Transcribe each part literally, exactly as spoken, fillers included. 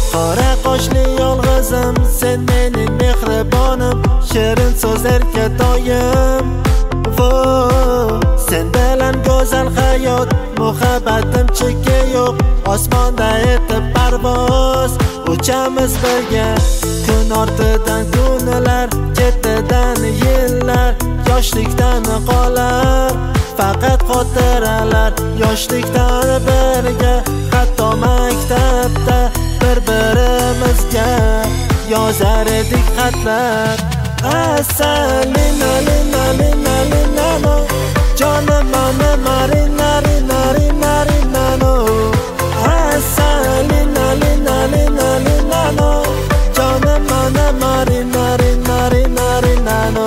Qora qoshli yolg'izim, sen mening mehribonim, shirin so'zlarga doim. Vo, sen bilan go'zal hayot, muhabbatim chekki yo'q. Osmonda etib parvoz, uchamiz birga. Kun ortidan kunlar, ketidan yillar, yoshlikdan qolar faqat xotiralar. Yoshlikdan birga, hatto maktabda bir-birimizga yozar edik xatlar. Asalina lina lina lina no, jonim mani marina rina rina rina no. Asalina lina lina lina no, jonim mani marina rina rina rina no.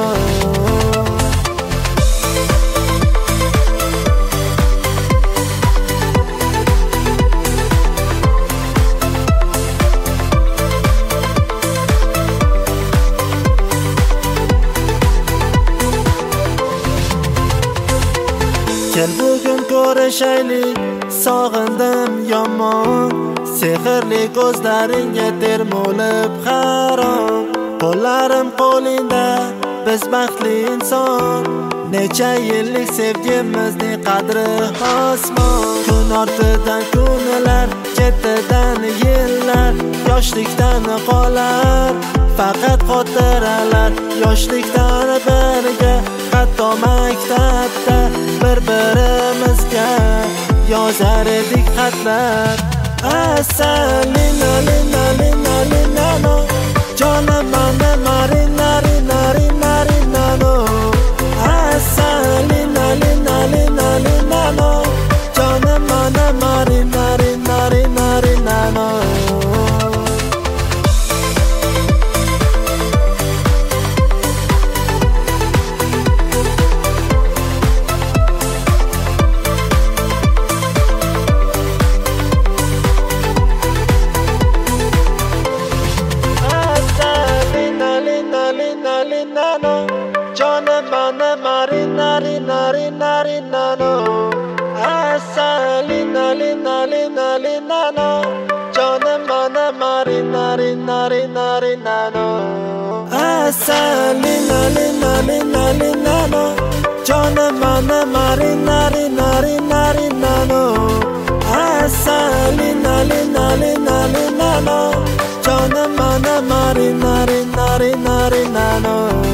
Kel bugun ko'rishaylik, sog'indim yomon. Sehrli ko'zlaringga termulib harom. Qo'llarim qo'lingda, biz baxtli inson. Necha yillik sevgimizning qadri osmon. Kun ortidan kunlar, ketidan yillar, yoshlikdan qolar faqat xotiralar. Yoshlikdan birga, hatto maktabda bir-birimizga yozar edik xatlar. Asalina lina lina lina no, jonim mani marina rina rina rina no. Asalina lina lina lina no, jonim mani marina rina rina rina no. Jonim mani marina rina rina rina no. Asalina lina lina lina no, jonim mani marina rina rina rina no. Asalina lina lina lina no, jonim mani marina rina rina rina no. Asalina lina lina lina no, jonim mani marina rina rina rina no.